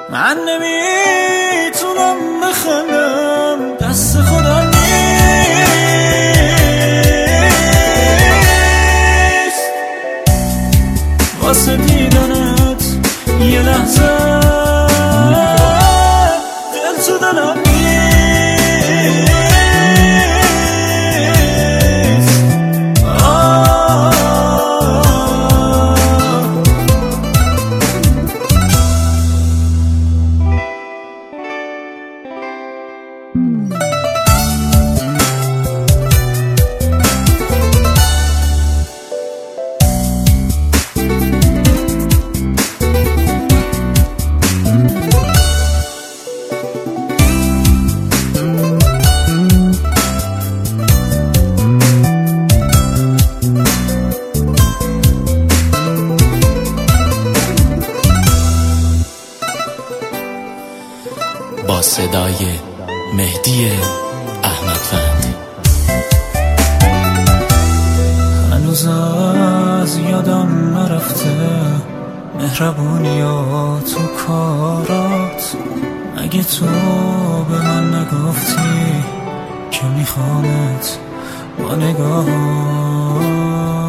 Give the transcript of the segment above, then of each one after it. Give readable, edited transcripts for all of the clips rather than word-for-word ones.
من نمیتونم بخندم، دست خدا نیست واسه دیدنت یه لحظه دل تو دلم نیست. با صدای مهدی احمدوند. هنوز از یادم نرفته مهربونیات تو کارات، اگه تو به من نگفتی که میخوامت با نگاهات.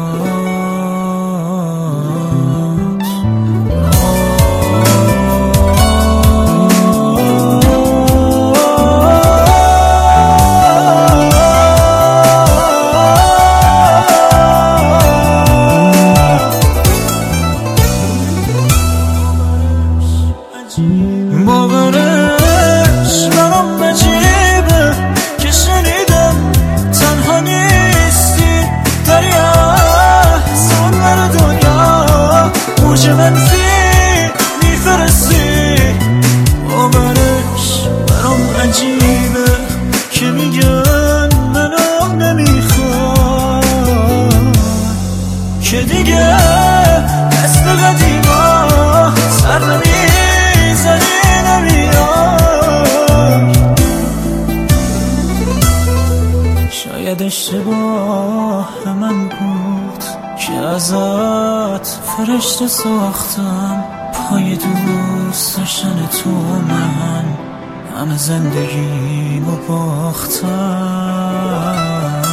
باورش برام عجیبه که شنیدم تنها نیستی، داری احسان بر دنیا موج منفی میفرستی. باورش برام عجیبه که میگن منو نمیخواد، که دیگه مثل قدیما سر نمیزنی نمیاد. شاید اشتباه من بود که ازت فرشته ساختم، پای دوست داشتن تو من همه زندگیمو باختم.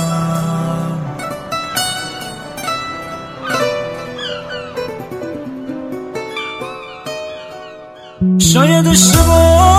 شاید اشتباه